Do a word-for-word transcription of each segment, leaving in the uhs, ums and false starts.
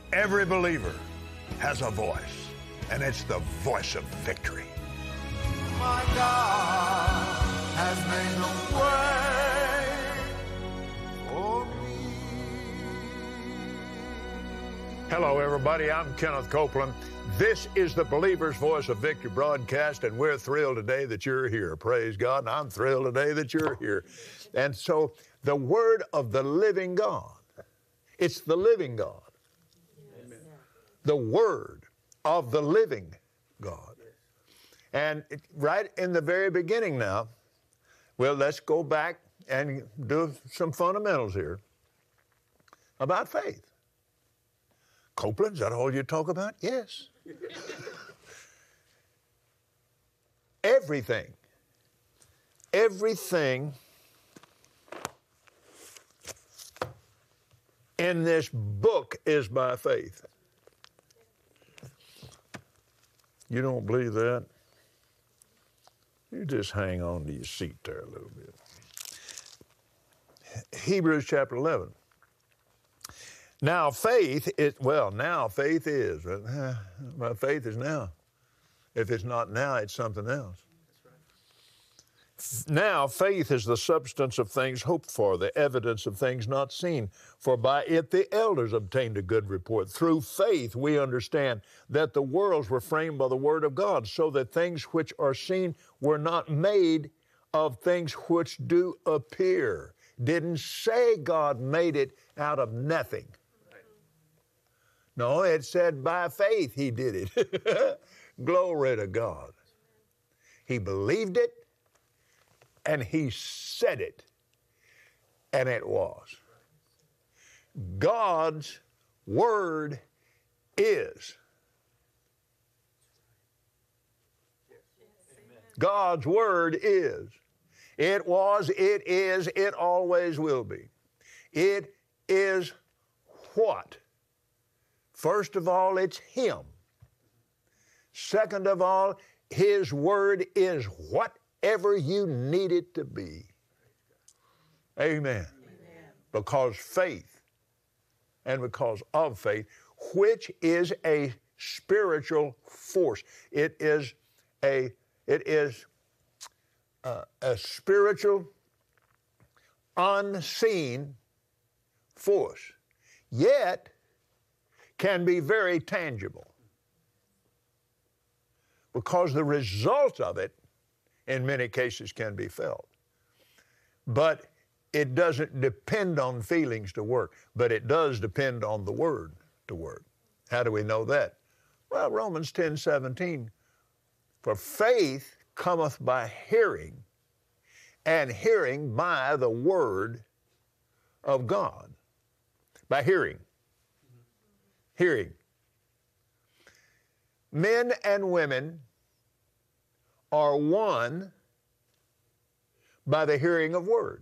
Every believer has a voice, and it's the voice of victory. My God has made a way for me. Hello, everybody. I'm Kenneth Copeland. This is the Believer's Voice of Victory broadcast, and we're thrilled today that you're here. Praise God, and I'm thrilled today that you're here. And so, the Word of the living God, it's the living God. Amen. The Word of the living God. And it, right in the very beginning now, well, let's go back and do some fundamentals here about faith. Copeland, is that all you talk about? Yes. Everything, everything in this book is by faith. You don't believe that? You just hang on to your seat there a little bit. Hebrews chapter eleven. Now faith is, well, now faith is. Uh, my faith is now. If it's not now, it's something else. That's right. Now faith is the substance of things hoped for, the evidence of things not seen. For by it the elders obtained a good report. Through faith we understand that the worlds were framed by the word of God, so that things which are seen were not made of things which do appear. Didn't say God made it out of nothing. No, it said by faith he did it. Glory to God. He believed it, and he said it, and it was. God's word is. God's word is. It was, it is, it always will be. It is what? First of all, it's Him. Second of all, His word is whatever you need it to be. Amen. Amen. Because faith, and because of faith, which is a spiritual force. It is a, it is a, a spiritual, unseen force. Yet, can be very tangible, because the result of it in many cases can be felt. But it doesn't depend on feelings to work, but it does depend on the word to work. How do we know that? Well, Romans ten seventeen, for faith cometh by hearing, and hearing by the word of God. By hearing. Hearing. Men and women are one by the hearing of words.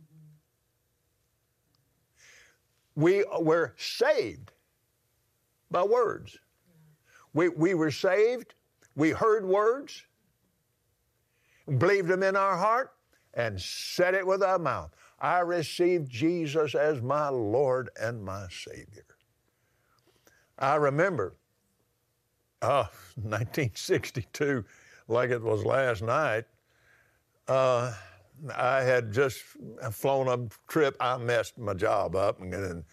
We were saved by words. We, we were saved, we heard words, believed them in our heart, and said it with our mouth. I received Jesus as my Lord and my Savior. I remember, uh, nineteen sixty-two, like it was last night, uh, I had just flown a trip. I messed my job up. And,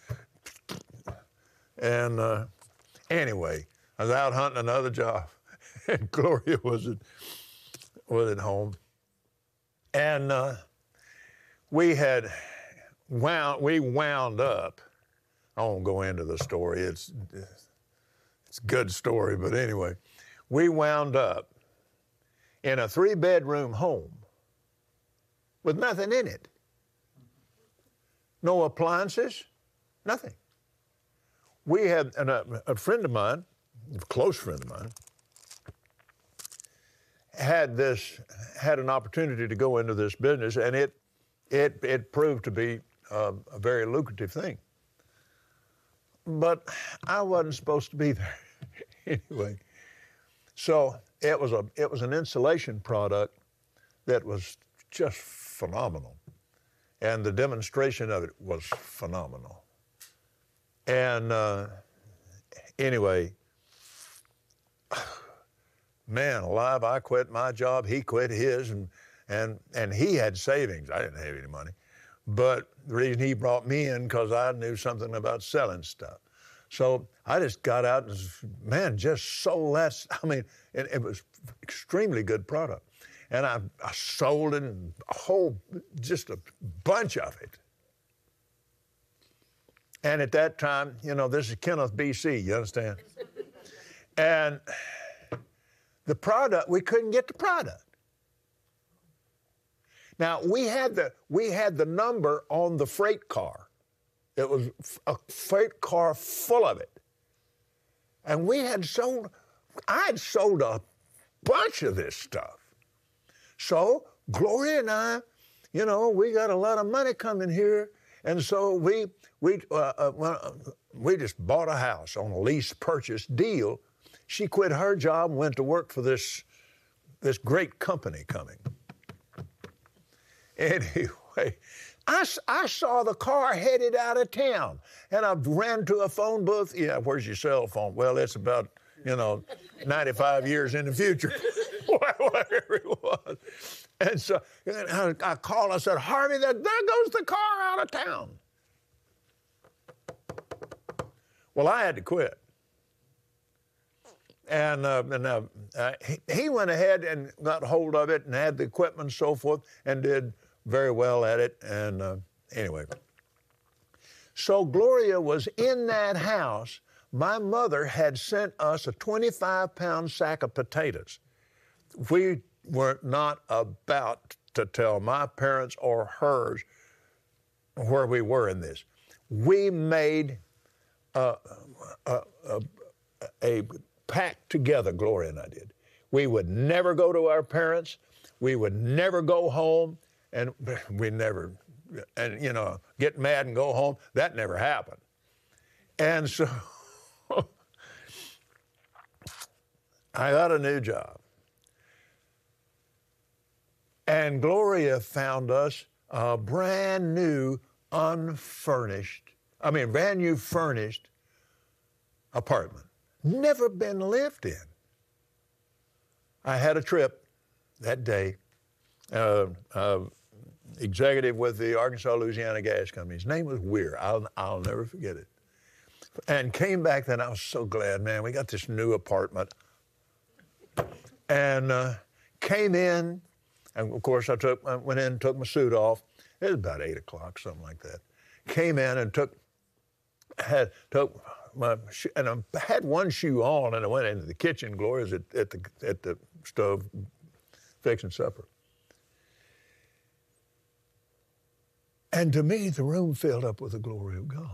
and uh, anyway, I was out hunting another job, and Gloria was at, was at home. And uh, we had wound, we wound up. I won't go into the story. It's, it's a good story, but anyway, we wound up in a three-bedroom home with nothing in it. No appliances, nothing. We had, and a, a friend of mine, a close friend of mine, had this, had an opportunity to go into this business, and it, it, it proved to be a, a very lucrative thing. But I wasn't supposed to be there anyway. So it was a it was an insulation product that was just phenomenal, and the demonstration of it was phenomenal. And uh, anyway, man alive, I quit my job, he quit his, and and and he had savings. I didn't have any money. But the reason he brought me in, because I knew something about selling stuff. So I just got out and, man, just sold that. I mean, it, it was extremely good product. And I, I sold it, and a whole, just a bunch of it. And at that time, you know, this is Kenneth, B C, you understand? And the product, we couldn't get the product. Now, we had the, we had the number on the freight car. It was a freight car full of it. And we had sold, I had sold a bunch of this stuff. So Gloria and I, you know, we got a lot of money coming here. And so we, we, uh, uh, well, we just bought a house on a lease purchase deal. She quit her job and went to work for this, this great company coming. Anyway, I, I saw the car headed out of town, and I ran to a phone booth. Yeah, where's your cell phone? Well, it's about, you know, ninety-five years in the future, whatever it was. And so I, I called, I said, Harvey, there, there goes the car out of town. Well, I had to quit. And, uh, and uh, uh, he, he went ahead and got hold of it and had the equipment and so forth and did very well at it. And uh, anyway, so Gloria was in that house. My mother had sent us a twenty-five pound sack of potatoes. We were not about to tell my parents or hers where we were in this. We made a, a, a, a pact together, Gloria and I did. We would never go to our parents. We would never go home. And we never, and you know, get mad and go home, that never happened. And so I got a new job. And Gloria found us a brand new, unfurnished, I mean, brand new furnished apartment. Never been lived in. I had a trip that day. Uh, uh, executive with the Arkansas Louisiana Gas Company. His name was Weir. I'll, I'll never forget it. And came back then. I was so glad, man. We got this new apartment. And uh, came in. And, of course, I took I went in and took my suit off. It was about eight o'clock, something like that. Came in and took, had, took my, and I had one shoe on, and I went into the kitchen. Gloria's at, at, the, at the stove fixing supper. And to me, the room filled up with the glory of God.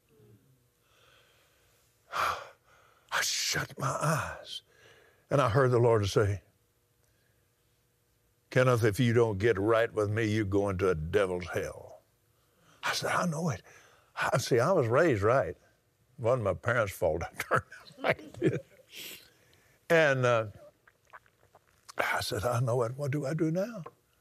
I shut my eyes, and I heard the Lord say, Kenneth, if you don't get right with me, you go into a devil's hell. I said, I know it. I, see, I was raised right. It wasn't my parents' fault I turned out like this. And uh, I said, I know it. What do I do now?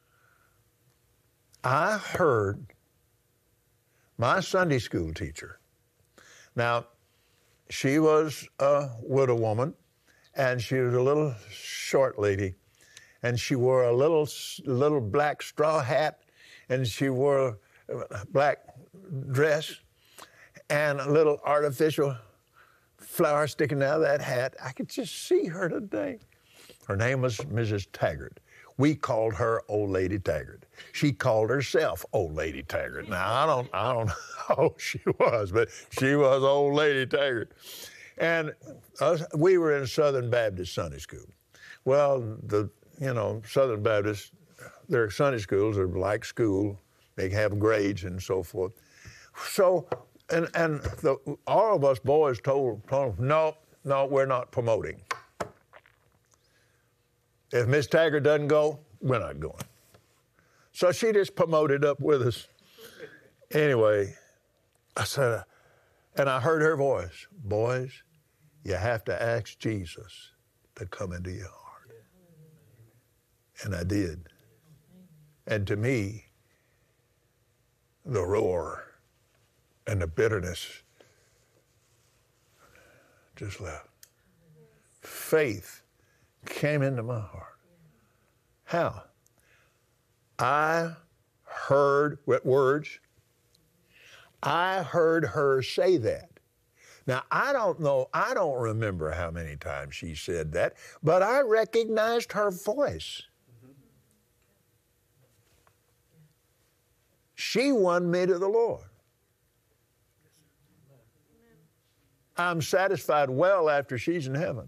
I heard my Sunday school teacher. Now, she was a widow woman, and she was a little short lady, and she wore a little little black straw hat, and she wore a black dress, and a little artificial flower sticking out of that hat. I could just see her today. Her name was Missus Taggart. We called her Old Lady Taggart. She called herself Old Lady Taggart. Now, I don't, I don't know who she was, but she was Old Lady Taggart. And us, we were in Southern Baptist Sunday School. Well, the, you know, Southern Baptist, their Sunday schools are like school. They have grades and so forth. So, and, and the, all of us boys told, told them, no, no, we're not promoting. If Miss Taggart doesn't go, we're not going. So she just promoted up with us. Anyway, I said, and I heard her voice, boys, you have to ask Jesus to come into your heart. And I did. And to me, the roar and the bitterness just left. Faith came into my heart. How? I heard, what words? I heard her say that. Now, I don't know, I don't remember how many times she said that, but I recognized her voice. She won me to the Lord. I'm satisfied well after she's in heaven.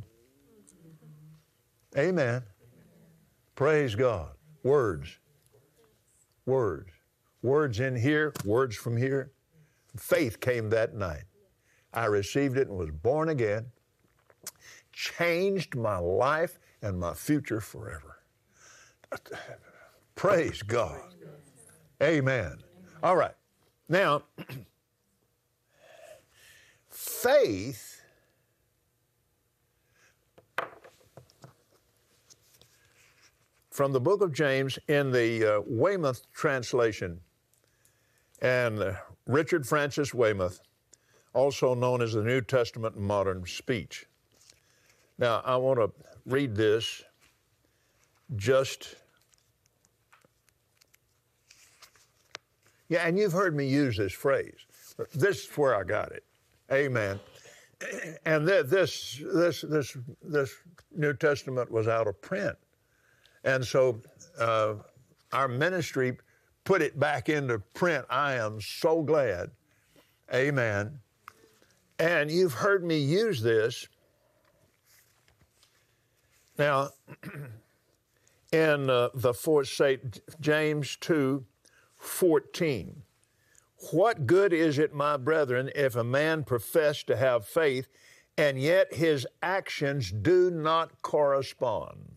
Amen. Praise God. Words. Words. Words in here, words from here. Faith came that night. I received it and was born again. Changed my life and my future forever. Praise God. Amen. All right. Now, faith from the book of James in the uh, Weymouth translation, and uh, Richard Francis Weymouth, also known as the New Testament in Modern Speech. Now, I want to read this just, yeah, and you've heard me use this phrase. This is where I got it. Amen. And th- this, this, this, this New Testament was out of print. And so uh, our ministry put it back into print. I am so glad. Amen. And you've heard me use this. Now, in uh, the fourth, say, James two fourteen, what good is it, my brethren, if a man profess to have faith, and yet his actions do not correspond?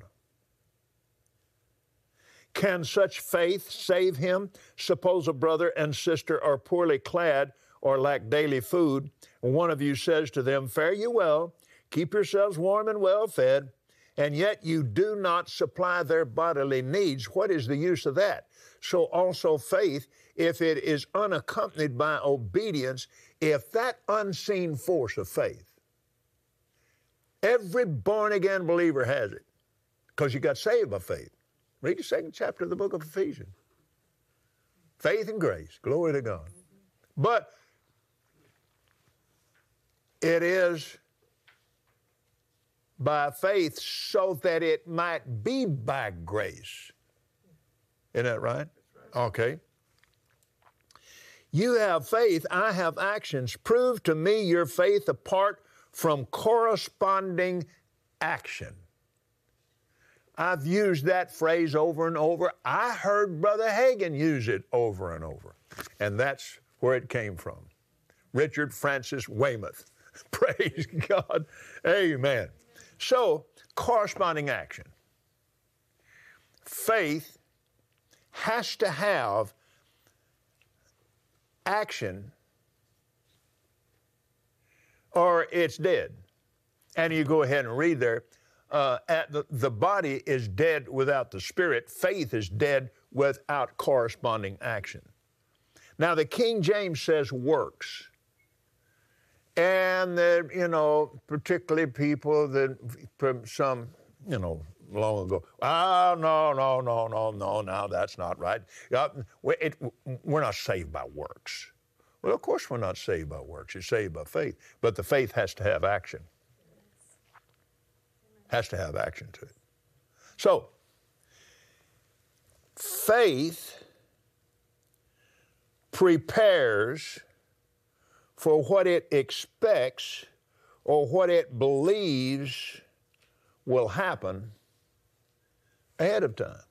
Can such faith save him? Suppose a brother and sister are poorly clad or lack daily food, and one of you says to them, fare you well, keep yourselves warm and well fed, and yet you do not supply their bodily needs. What is the use of that? So also faith, if it is unaccompanied by obedience, if that unseen force of faith, every born-again believer has it, because you got saved by faith. Read the second chapter of the book of Ephesians. Faith and grace, glory to God. But it is by faith so that it might be by grace. Isn't that right? Okay. You have faith, I have actions. Prove to me your faith apart from corresponding action. I've used that phrase over and over. I heard Brother Hagin use it over and over. And that's where it came from. Richard Francis Weymouth. Praise God. Amen. So, corresponding action. Faith has to have action or it's dead. And you go ahead and read there, uh, at the, the body is dead without the spirit. Faith is dead without corresponding action. Now, the King James says works. And, uh, you know, particularly people that, some, you know, long ago, oh, no, no, no, no, no, no, that's not right. Uh, it, we're not saved by works. Well, of course we're not saved by works. You're saved by faith. But the faith has to have action. Has to have action to it. So, faith prepares for what it expects or what it believes will happen ahead of time.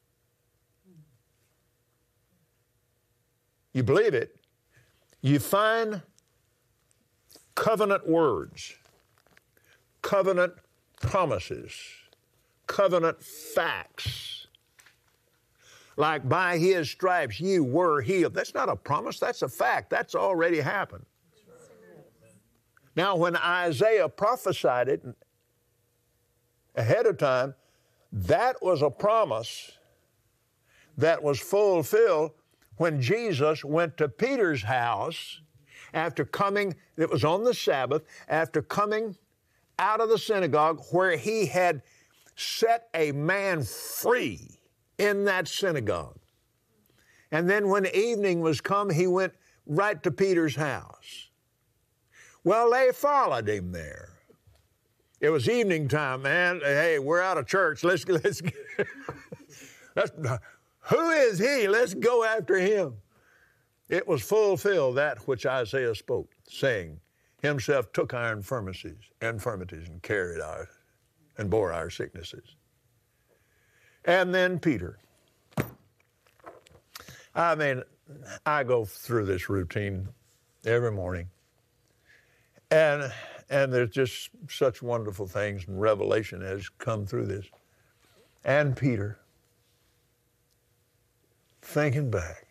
You believe it. You find covenant words, covenant promises, covenant facts. Like, by his stripes you were healed. That's not a promise, that's a fact. That's already happened. Now, when Isaiah prophesied it ahead of time, that was a promise that was fulfilled when Jesus went to Peter's house after coming, it was on the Sabbath, after coming out of the synagogue where he had set a man free in that synagogue. And then when evening was come, he went right to Peter's house. Well, they followed him there. It was evening time, man. Hey, we're out of church. Let's, let's, let's who is he? Let's go after him. It was fulfilled that which Isaiah spoke, saying, himself took our infirmities, infirmities and carried our, and bore our sicknesses. And then Peter. I mean, I go through this routine every morning. And and there's just such wonderful things, and revelation has come through this. And Peter, thinking back,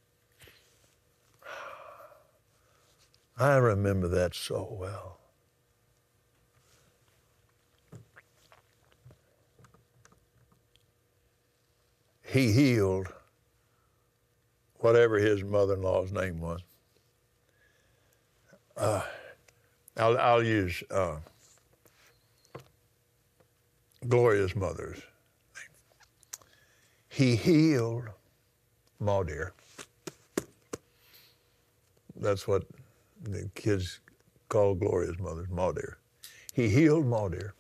I remember that so well. He healed whatever his mother-in-law's name was. Uh, I'll, I'll use uh, Gloria's mother's name. He healed Maudir. That's what the kids call Gloria's mother, Maudir. He healed Maudir.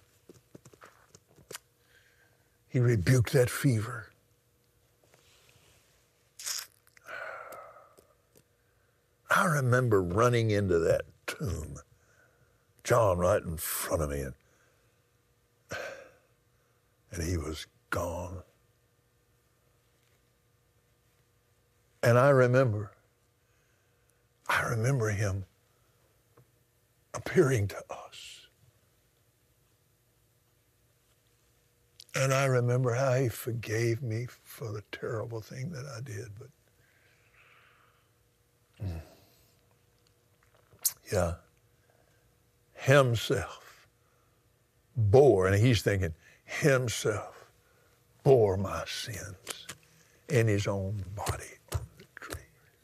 He rebuked that fever. I remember running into that tomb, John right in front of me, and, and he was gone. And I remember, I remember him appearing to us. And I remember how he forgave me for the terrible thing that I did. But mm, yeah, himself bore, and he's thinking, himself bore my sins in his own body on the tree.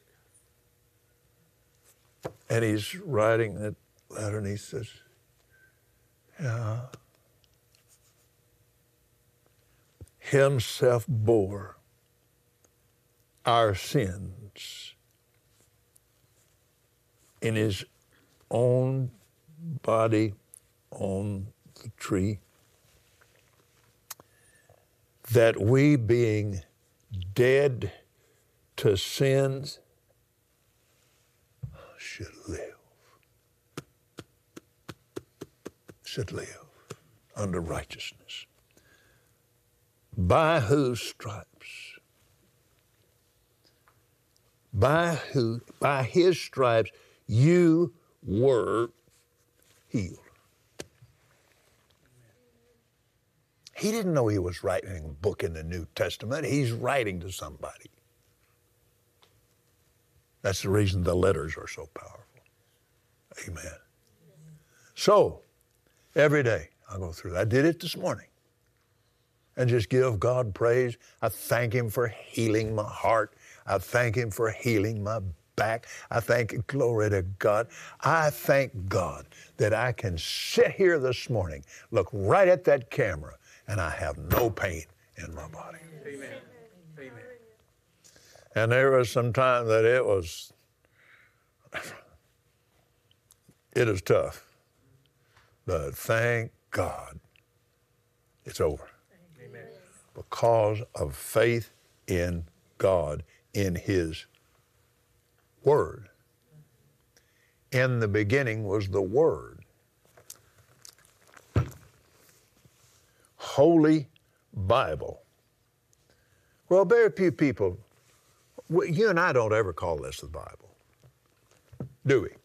And he's writing that letter, and he says, yeah, himself bore our sins in his own body on the tree, that we, being dead to sins, should live, should live under righteousness. By whose stripes, by who, by his stripes, you were healed. He didn't know he was writing a book in the New Testament. He's writing to somebody. That's the reason the letters are so powerful. Amen. So, every day I go through that. I did it this morning. And just give God praise. I thank him for healing my heart. I thank him for healing my back. I thank, glory to God. I thank God that I can sit here this morning, look right at that camera, and I have no pain in my body. Amen. Amen. And there was some time that it was, it is tough. But thank God it's over. Amen. Because of faith in God, in his Word. In the beginning was the Word. Holy Bible. Well, very few people, you and I don't ever call this the Bible, do we?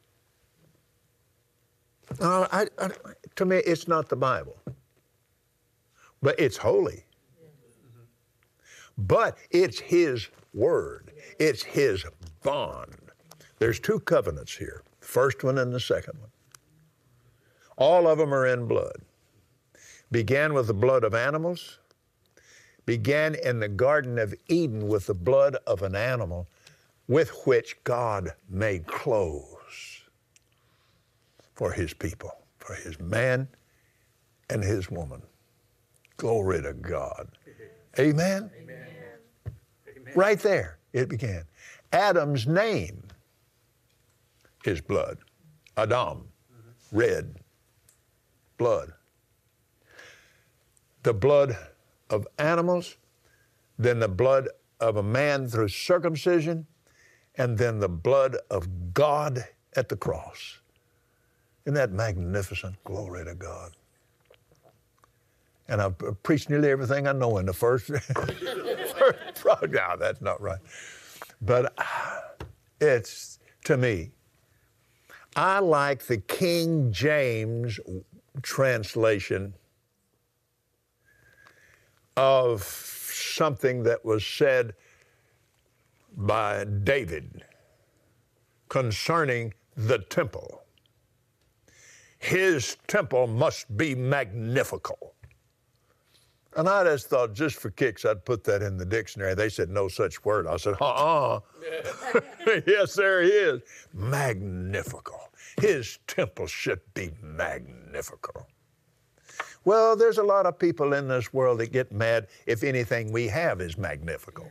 Uh, I, I, to me, it's not the Bible. But it's holy. But it's his Word. It's his bond. There's two covenants here, first one and the second one. All of them are in blood. Began with the blood of animals, began in the Garden of Eden with the blood of an animal with which God made clothes for his people, for his man and his woman. Glory to God. Amen? Amen. Amen. Right there, it began. Adam's name is blood. Adam, red, blood. The blood of animals, then the blood of a man through circumcision, and then the blood of God at the cross. Isn't that magnificent? Glory to God. And I've preached nearly everything I know in the first, first program. No, that's not right. But it's, to me, I like the King James translation of something that was said by David concerning the temple. His temple must be magnifical. And I just thought, just for kicks, I'd put that in the dictionary. They said, no such word. I said, uh-uh. Yes, there he is. Magnifical. His temple should be magnifical. Well, there's a lot of people in this world that get mad if anything we have is magnifical.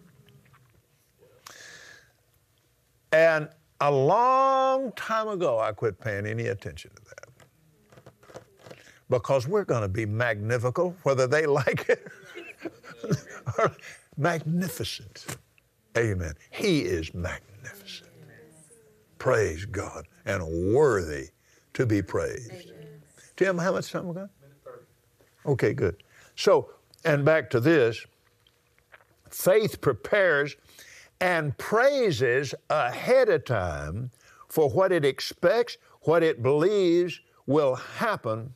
And a long time ago, I quit paying any attention to that. Because we're going to be magnifical, whether they like it or magnificent. Amen. He is magnificent. Praise God, and worthy to be praised. Tim, how much time we got? Okay, good. So, and back to this, faith prepares and praises ahead of time for what it expects, what it believes will happen.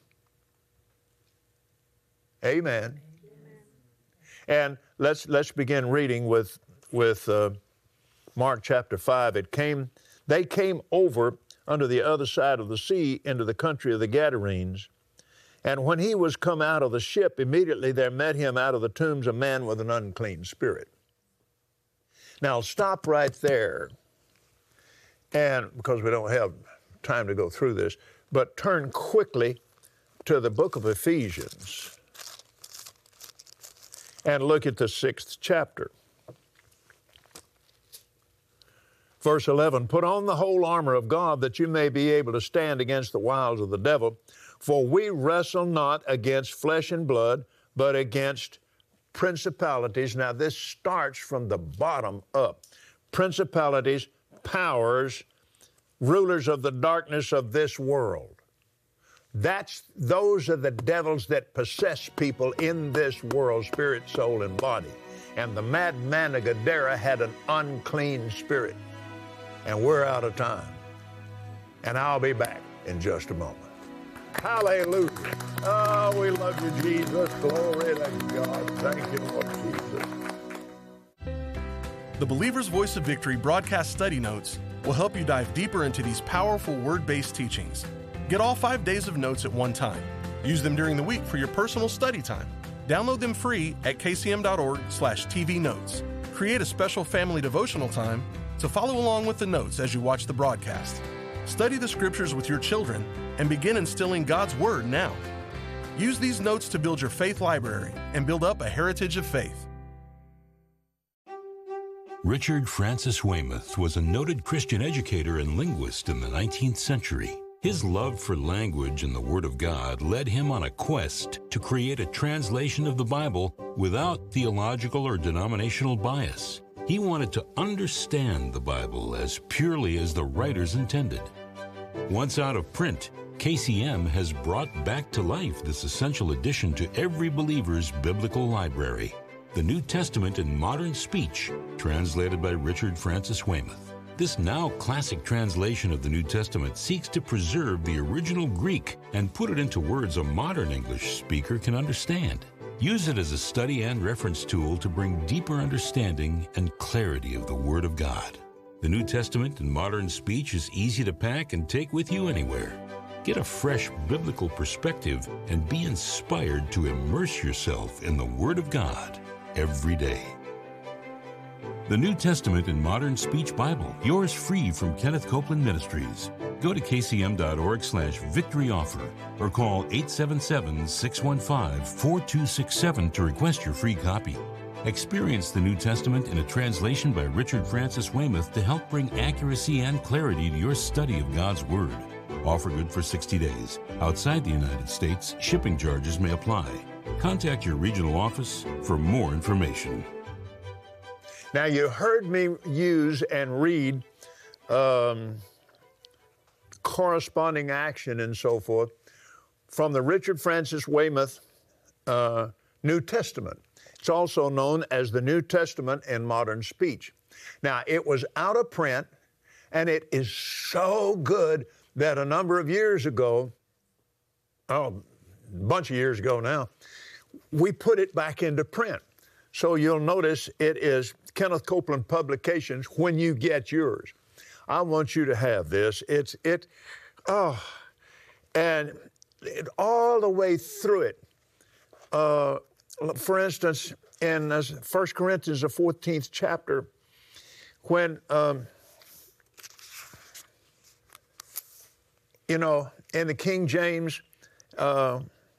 Amen. Amen. And let's let's begin reading with with uh, Mark chapter five. It came, they came over under the other side of the sea into the country of the Gadarenes. And when he was come out of the ship, immediately there met him out of the tombs a man with an unclean spirit. Now stop right there, and because we don't have time to go through this, but turn quickly to the book of Ephesians and look at the sixth chapter. Verse eleven, put on the whole armor of God that you may be able to stand against the wiles of the devil. For we wrestle not against flesh and blood, but against principalities. Now this starts from the bottom up. Principalities, powers, rulers of the darkness of this world. That's, those are the devils that possess people in this world, spirit, soul, and body. And the madman of Gadara had an unclean spirit. And we're out of time. And I'll be back in just a moment. Hallelujah. Oh, we love you, Jesus. Glory to God. Thank you, Lord Jesus. The Believer's Voice of Victory broadcast study notes will help you dive deeper into these powerful word-based teachings. Get all five days of notes at one time. Use them during the week for your personal study time. Download them free at kcm.org slash TV notes. Create a special family devotional time to follow along with the notes as you watch the broadcast. Study the scriptures with your children and begin instilling God's Word now. Use these notes to build your faith library and build up a heritage of faith. Richard Francis Weymouth was a noted Christian educator and linguist in the nineteenth century. His love for language and the Word of God led him on a quest to create a translation of the Bible without theological or denominational bias. He wanted to understand the Bible as purely as the writers intended. Once out of print, K C M has brought back to life this essential addition to every believer's biblical library, the New Testament in Modern Speech, translated by Richard Francis Weymouth. This now classic translation of the New Testament seeks to preserve the original Greek and put it into words a modern English speaker can understand. Use it as a study and reference tool to bring deeper understanding and clarity of the Word of God. The New Testament in Modern Speech is easy to pack and take with you anywhere. Get a fresh biblical perspective and be inspired to immerse yourself in the Word of God every day. The New Testament in Modern Speech Bible, yours free from Kenneth Copeland Ministries. Go to kcm.org slash victory offer or call eight seven seven, six one five, four two six seven to request your free copy. Experience the New Testament in a translation by Richard Francis Weymouth to help bring accuracy and clarity to your study of God's Word. Offer good for sixty days. Outside the United States, shipping charges may apply. Contact your regional office for more information. Now, you heard me use and read um, corresponding action and so forth from the Richard Francis Weymouth uh, New Testament. It's also known as the New Testament in modern speech. Now, it was out of print, and it is so good that a number of years ago, oh, a bunch of years ago now, we put it back into print. So you'll notice it is Kenneth Copeland Publications when you get yours. I want you to have this. It's, it, oh, and it, all the way through it. Uh, for instance, in uh, First Corinthians, the fourteenth chapter, when, um, you know, in the King James, uh,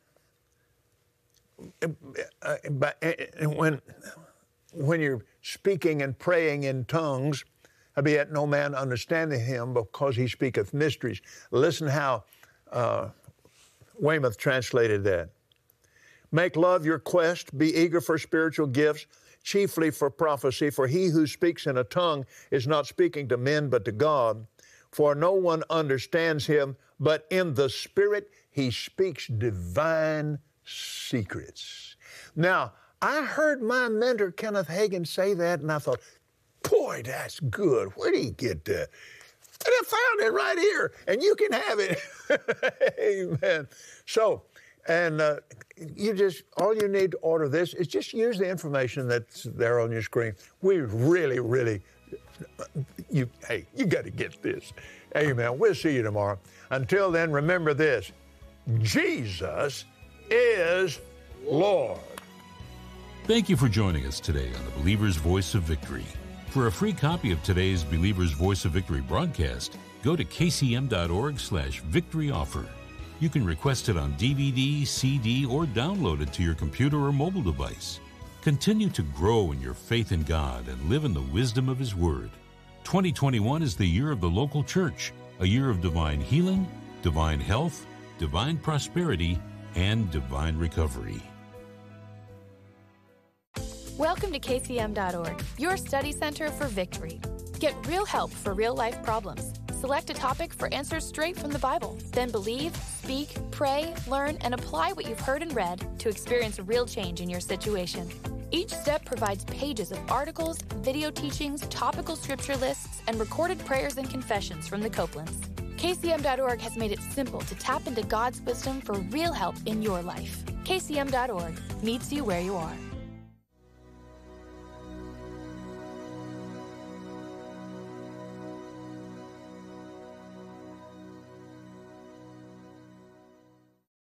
when, when you're speaking and praying in tongues, howbeit no man understandeth him, because he speaketh mysteries. Listen how uh, Weymouth translated that. Make love your quest, be eager for spiritual gifts, chiefly for prophecy, for he who speaks in a tongue is not speaking to men but to God. For no one understands him, but in the Spirit he speaks divine secrets. Now, I heard my mentor, Kenneth Hagin, say that, and I thought, boy, that's good. Where did he get that? And I found it right here, and you can have it. Amen. So, and uh, you just, all you need to order this is just use the information that's there on your screen. We really, really, you, hey, you got to get this. Amen. We'll see you tomorrow. Until then, remember this. Jesus is Lord. Thank you for joining us today on the Believer's Voice of Victory. For a free copy of today's Believer's Voice of Victory broadcast, go to kcm.org slash victory offer. You can request it on D V D, C D, or download it to your computer or mobile device. Continue to grow in your faith in God and live in the wisdom of His Word. twenty twenty-one is the year of the local church, a year of divine healing, divine health, divine prosperity, and divine recovery. Welcome to K C M dot org, your study center for victory. Get real help for real-life problems. Select a topic for answers straight from the Bible. Then believe, speak, pray, learn, and apply what you've heard and read to experience real change in your situation. Each step provides pages of articles, video teachings, topical scripture lists, and recorded prayers and confessions from the Copelands. K C M dot org has made it simple to tap into God's wisdom for real help in your life. K C M dot org meets you where you are.